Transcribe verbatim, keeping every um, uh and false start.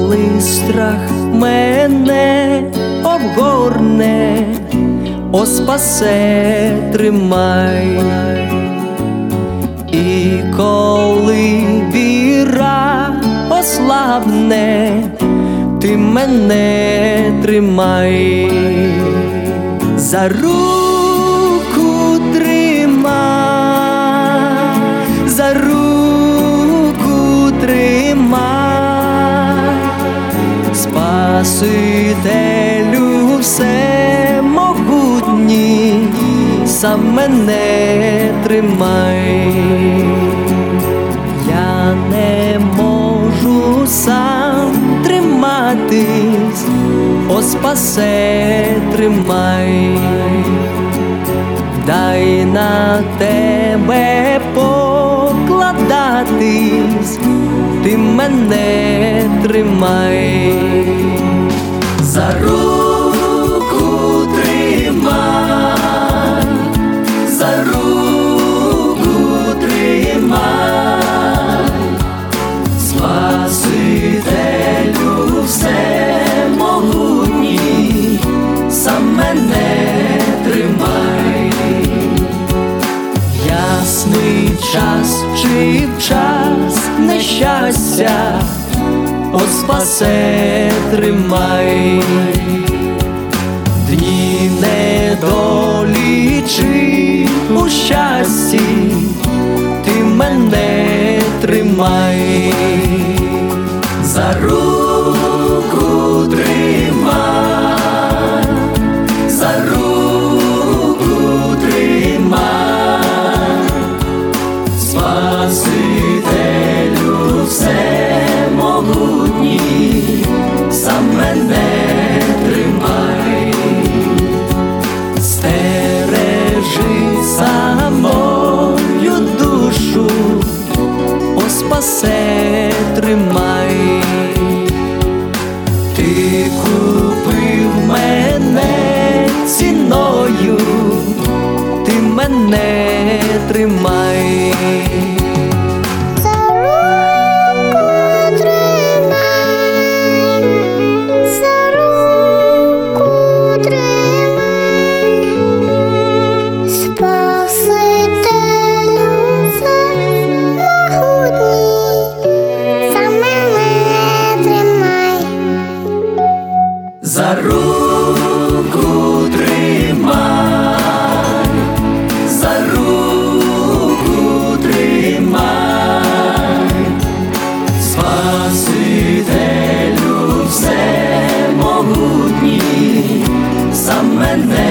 коли страх мене обгорне, о спасе, тримай. І коли віра ослабне, ти мене тримай. За руку тримай, за руку тримай, Спасителю всемогутній, сам мене тримай. Я не можу сам триматись, о спасе, тримай. Дай на тебе покладатись, ти мене тримай. За руку тримай, за руку тримай, Спасителю всемогутній, сам мене тримай. Ясний час чи в час нещастя, о спасе, тримай. Дні недолі чи у щасті, ти мене тримай. За руку тримай, за руку тримай, Спасителю всемогутній, сам мене тримай. Стережи самою душу, о спасе, тримай. Ти купив мене ціною, ти мене тримай. За руку тримай, за руку тримай, Спасителю всемогутній, сам мене